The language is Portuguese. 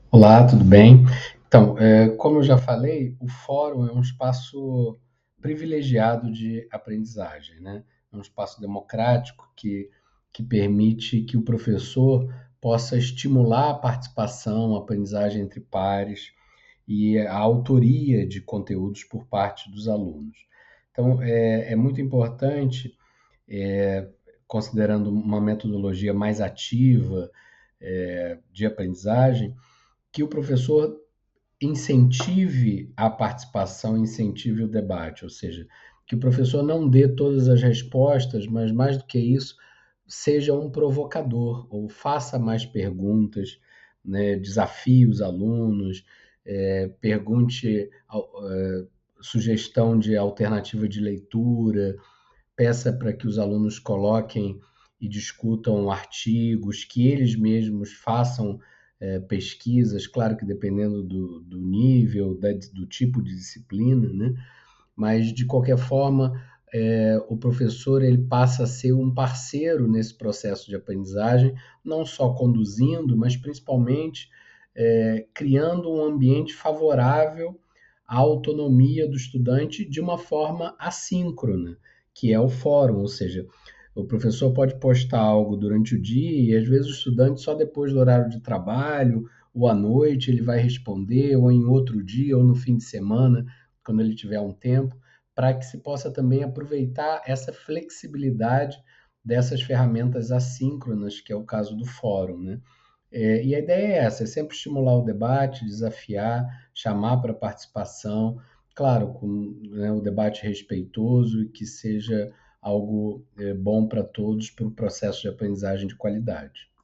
Olá, tudo bem? Então, como eu já falei, o fórum é um espaço privilegiado de aprendizagem, né? É um espaço democrático que permite que o professor possa estimular a participação, a aprendizagem entre pares e a autoria de conteúdos por parte dos alunos. Então, é muito importante, considerando uma metodologia mais ativa, de aprendizagem, que o professor incentive a participação, incentive o debate, ou seja, que o professor não dê todas as respostas, mas mais do que isso, seja um provocador, ou faça mais perguntas, né, desafie os alunos, pergunte sugestão de alternativa de leitura, peça para que os alunos coloquem e discutam artigos, que eles mesmos façam pesquisas, claro que dependendo do nível, do tipo de disciplina, né? Mas de qualquer forma, o professor ele passa a ser um parceiro nesse processo de aprendizagem, não só conduzindo, mas principalmente criando um ambiente favorável à autonomia do estudante de uma forma assíncrona, que é o fórum, ou seja, o professor pode postar algo durante o dia e às vezes o estudante só depois do horário de trabalho ou à noite ele vai responder, ou em outro dia, ou no fim de semana, quando ele tiver um tempo, para que se possa também aproveitar essa flexibilidade dessas ferramentas assíncronas, que é o caso do fórum, né? E a ideia é essa, é sempre estimular o debate, desafiar, chamar para participação, claro, com, né, o debate respeitoso e que seja algo bom para todos, para o processo de aprendizagem de qualidade.